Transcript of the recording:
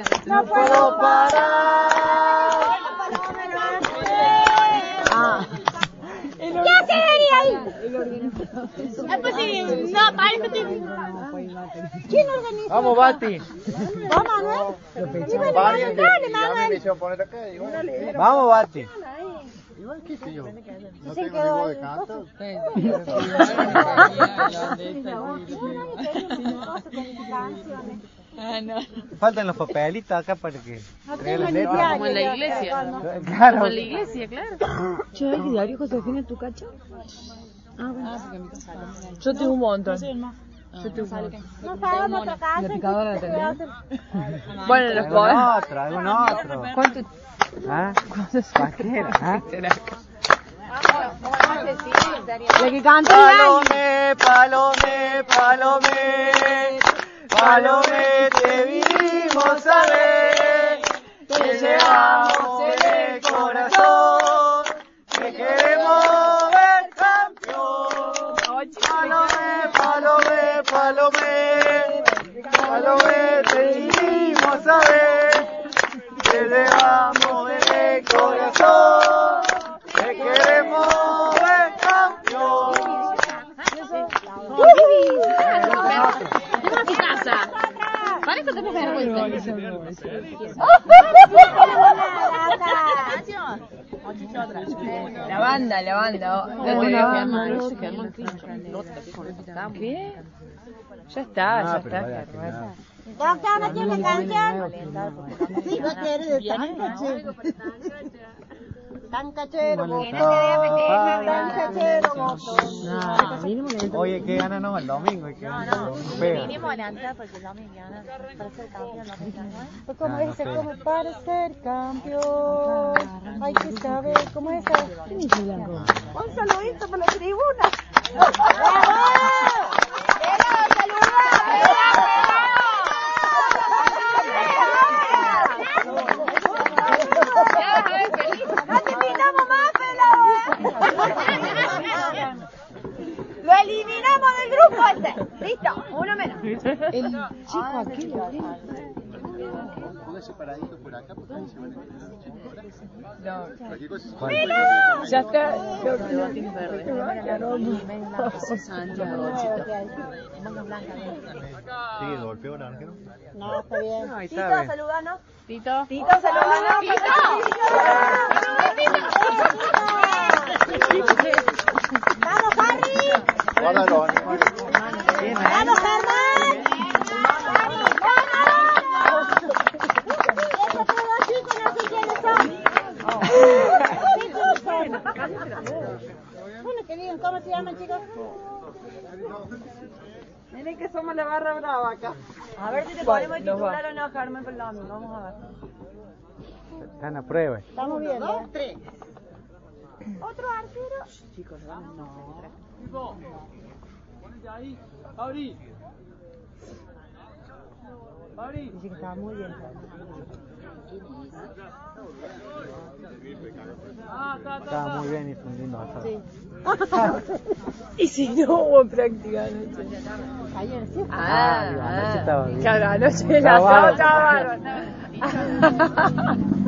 No puedo parar. ¿Qué hace ahí? Pues sí, no, parece que... ¿Quién organiza? Vamos, Bati. ¿Vos, Manuel? Dale, Manuel. Vamos, Bati. Igual que yo. No tengo ni voz de canto. Faltan los papelitos acá para que... Como en la iglesia. Claro. Como en la iglesia, claro. Che, ¿hay diario Josefina en tu cacho? Yo tengo un montón. No pagamos otra casa. ¿La picadora la tenés? Bueno, los Algún podés. otro, algún otro. ¿Cuánto? ¿Ah? Cualquiera, ¿ah? La que canta Palomé, Palomé, Palomé, Palomé, te vinimos a ver, te llevamos en el corazón, te queremos ver campeón. Palomé, Palomé, Palomé, Palomé, te vinimos a ver, te llevamos en el corazón, te queremos ver campeón. Vamos a tu casa. Para eso tenés vergüenza. La banda. ¿Qué? Ya está, Germán. Doctor, ¿no tiene canción? Sí, va a querer de tan cachero, Oye, que gana no el domingo, que gana. Mínimo adelantar porque el domingo gana para ser campeón. Pues como dice, como para ser campeón, hay que saber cómo es. Un saludito para la tribuna. Lo eliminamos del grupo este. Listo, uno menos. El chico aquí lo tiene. Póngase paradito por acá porque ahí se van a enterar los chicos. No. Cualquier cosa. Ya está. Sí, golpeó el ángel. No, está bien. Ahí Tito, está bien. saludanos. Tito. Tito, saludanos. ¡Vamos, Harry! Guárdalo, ¡Vamos, Germán! Estos dos chicos no sé quiénes son. Bueno, que digan, ¿cómo se llaman, chicos? Miren que somos la barra brava acá. A ver si te podemos titular o no, Carmen, perdón. Vamos a ver. Están a prueba. Estamos viendo. 2, 3. Otro arquero. Chicos, no. Ponete ahí, Abri. Dice que estaba muy bien. Estaba muy bien y fue un lindo asado. Sí. Y si no hubo práctica anoche. Ayer, ¿sí? Anoche estaba bien. Claro, anoche el Estaba asado bárbaro. estaba bárbaro.